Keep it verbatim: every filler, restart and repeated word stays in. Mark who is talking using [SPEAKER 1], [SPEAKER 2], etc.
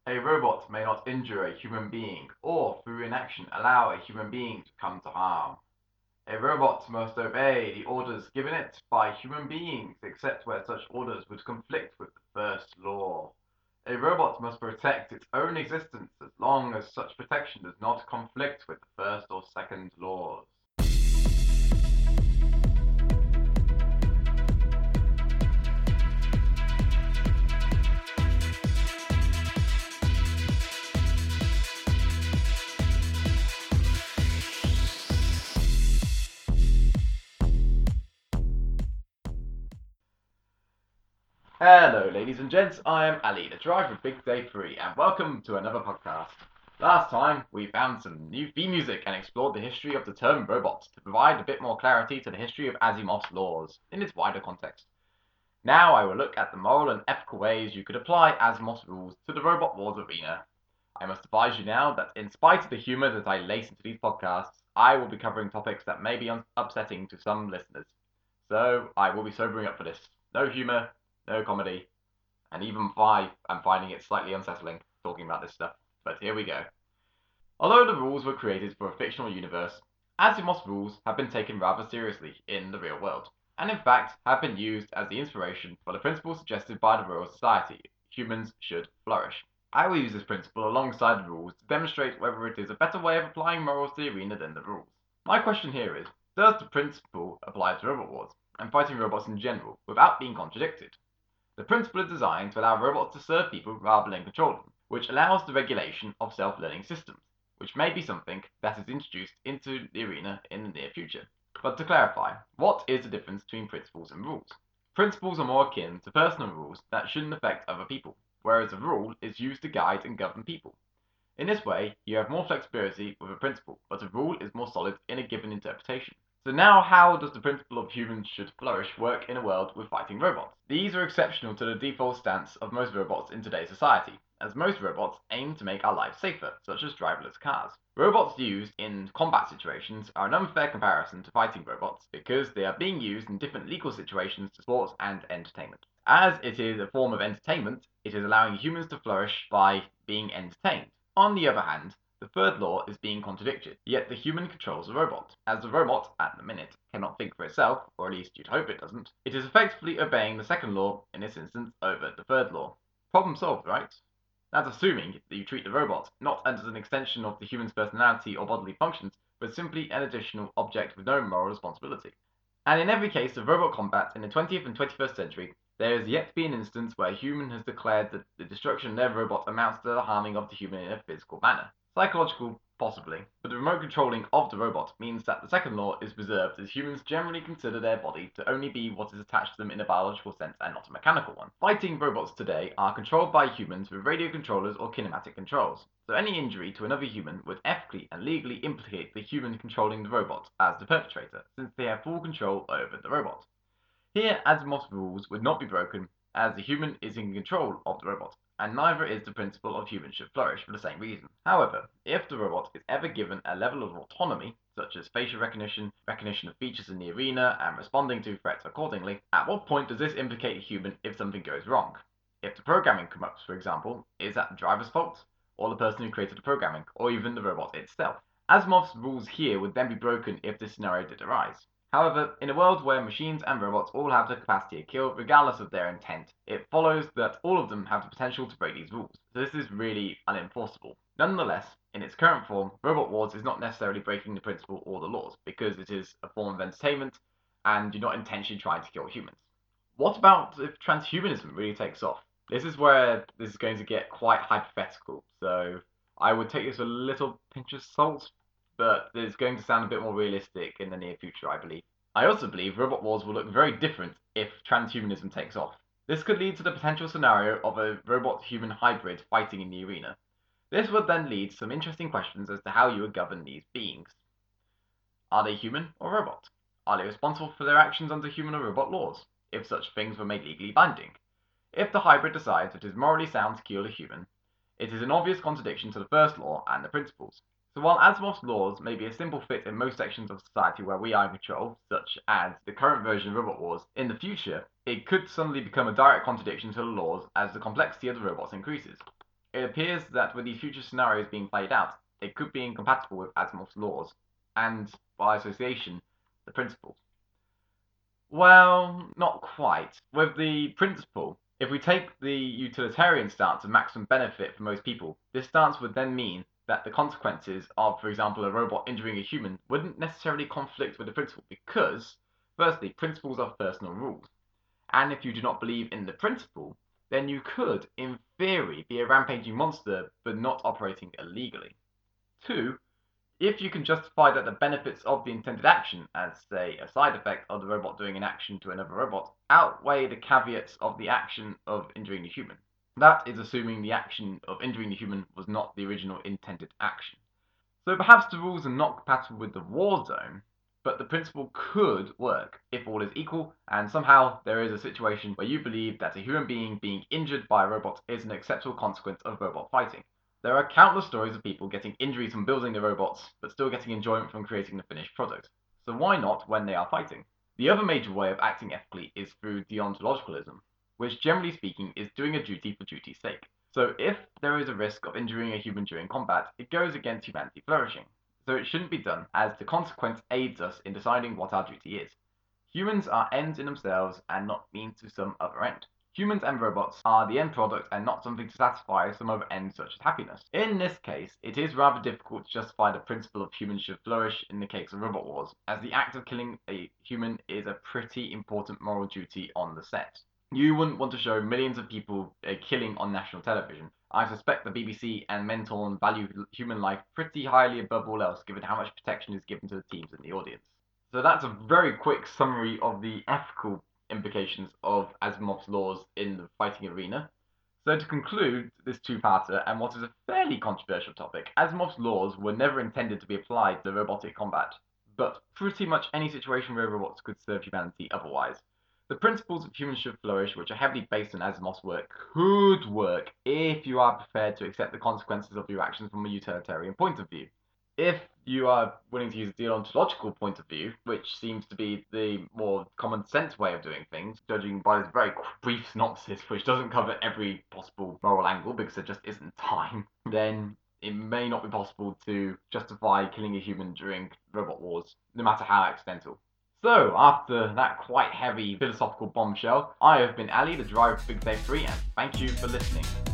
[SPEAKER 1] A robot may not injure a human being, or through inaction allow a human being to come to harm. A robot must obey the orders given it by human beings, except where such orders would conflict with the first law. A robot must protect its own existence as long as such protection does not conflict with the first or second laws. Hello, ladies and gents. I am Ali, the driver of Big Day three, and welcome to another podcast. Last time, we found some new theme music and explored the history of the term robot to provide a bit more clarity to the history of Asimov's laws in its wider context. Now I will look at the moral and ethical ways you could apply Asimov's rules to the robot wars arena. I must advise you now that in spite of the humour that I lace into these podcasts, I will be covering topics that may be upsetting to some listeners. So I will be sobering up for this. No humour, no comedy, and even I am finding it slightly unsettling talking about this stuff. But here we go. Although the rules were created for a fictional universe, Asimov's rules have been taken rather seriously in the real world, and in fact have been used as the inspiration for the principle suggested by the Royal Society: humans should flourish. I will use this principle alongside the rules to demonstrate whether it is a better way of applying morals to the arena than the rules. My question here is, does the principle apply to robot wars, and fighting robots in general, without being contradicted? The principle is designed to allow robots to serve people rather than control them, which allows the regulation of self-learning systems, which may be something that is introduced into the arena in the near future. But to clarify, what is the difference between principles and rules? Principles are more akin to personal rules that shouldn't affect other people, whereas a rule is used to guide and govern people. In this way, you have more flexibility with a principle, but a rule is more solid in a given interpretation. So now, how does the principle of humans should flourish work in a world with fighting robots? These are exceptional to the default stance of most robots in today's society, as most robots aim to make our lives safer, such as driverless cars. Robots used in combat situations are an unfair comparison to fighting robots because they are being used in different legal situations to sports and entertainment. As it is a form of entertainment, it is allowing humans to flourish by being entertained. On the other hand, the third law is being contradicted, yet the human controls the robot. As the robot, at the minute, cannot think for itself, or at least you'd hope it doesn't, it is effectively obeying the second law, in this instance, over the third law. Problem solved, right? That's assuming that you treat the robot not as an extension of the human's personality or bodily functions, but simply an additional object with no moral responsibility. And in every case of robot combat in the twentieth and twenty-first century, there is yet to be an instance where a human has declared that the destruction of their robot amounts to the harming of the human in a physical manner. Psychological, possibly, but the remote controlling of the robot means that the second law is preserved, as humans generally consider their body to only be what is attached to them in a biological sense and not a mechanical one. Fighting robots today are controlled by humans with radio controllers or kinematic controls, so any injury to another human would ethically and legally implicate the human controlling the robot as the perpetrator, since they have full control over the robot. Here, Asimov's rules would not be broken, as the human is in control of the robot, and neither is the principle of humans should flourish for the same reason. However, if the robot is ever given a level of autonomy, such as facial recognition, recognition of features in the arena, and responding to threats accordingly, at what point does this implicate a human if something goes wrong? If the programming corrupts, for example, is that the driver's fault, or the person who created the programming, or even the robot itself? Asimov's rules here would then be broken if this scenario did arise. However, in a world where machines and robots all have the capacity to kill regardless of their intent, it follows that all of them have the potential to break these rules, so this is really unenforceable. Nonetheless, in its current form, Robot Wars is not necessarily breaking the principle or the laws, because it is a form of entertainment, and you're not intentionally trying to kill humans. What about if transhumanism really takes off? This is where this is going to get quite hypothetical, so I would take this with a little pinch of salt, but it's going to sound a bit more realistic in the near future, I believe. I also believe Robot Wars will look very different if transhumanism takes off. This could lead to the potential scenario of a robot-human hybrid fighting in the arena. This would then lead to some interesting questions as to how you would govern these beings. Are they human or robot? Are they responsible for their actions under human or robot laws, if such things were made legally binding? If the hybrid decides it is morally sound to kill a human, it is an obvious contradiction to the first law and the principles. So while Asimov's laws may be a simple fit in most sections of society where we are in control, such as the current version of Robot Wars, in the future, it could suddenly become a direct contradiction to the laws as the complexity of the robots increases. It appears that with these future scenarios being played out, it could be incompatible with Asimov's laws, and, by association, the principle. Well, not quite. With the principle, if we take the utilitarian stance of maximum benefit for most people, this stance would then mean that the consequences of, for example, a robot injuring a human wouldn't necessarily conflict with the principle because, firstly, principles are personal rules. And if you do not believe in the principle, then you could, in theory, be a rampaging monster but not operating illegally. Two, if you can justify that the benefits of the intended action, as say a side effect of the robot doing an action to another robot, outweigh the caveats of the action of injuring the human. That is assuming the action of injuring the human was not the original intended action. So perhaps the rules are not compatible with the war zone, but the principle could work if all is equal and somehow there is a situation where you believe that a human being being injured by a robot is an acceptable consequence of robot fighting. There are countless stories of people getting injuries from building their robots, but still getting enjoyment from creating the finished product. So why not when they are fighting? The other major way of acting ethically is through deontologicalism, which generally speaking is doing a duty for duty's sake. So if there is a risk of injuring a human during combat, it goes against humanity flourishing. So it shouldn't be done, as the consequence aids us in deciding what our duty is. Humans are ends in themselves and not means to some other end. Humans and robots are the end product and not something to satisfy some other end such as happiness. In this case, it is rather difficult to justify the principle of humans should flourish in the case of robot wars, as the act of killing a human is a pretty important moral duty on the set. You wouldn't want to show millions of people uh, killing on national television. I suspect the B B C and Menton value human life pretty highly above all else, given how much protection is given to the teams in the audience. So that's a very quick summary of the ethical implications of Asimov's laws in the fighting arena. So to conclude this two-parter and what is a fairly controversial topic, Asimov's laws were never intended to be applied to robotic combat, but pretty much any situation where robots could serve humanity otherwise. The principles of humans should flourish, which are heavily based on Asimov's work, could work if you are prepared to accept the consequences of your actions from a utilitarian point of view. If you are willing to use a deontological point of view, which seems to be the more common sense way of doing things, judging by this very brief synopsis, which doesn't cover every possible moral angle because there just isn't time, then it may not be possible to justify killing a human during robot wars, no matter how accidental. So, after that quite heavy philosophical bombshell, I have been Ali, the driver of Big Day three, and thank you for listening.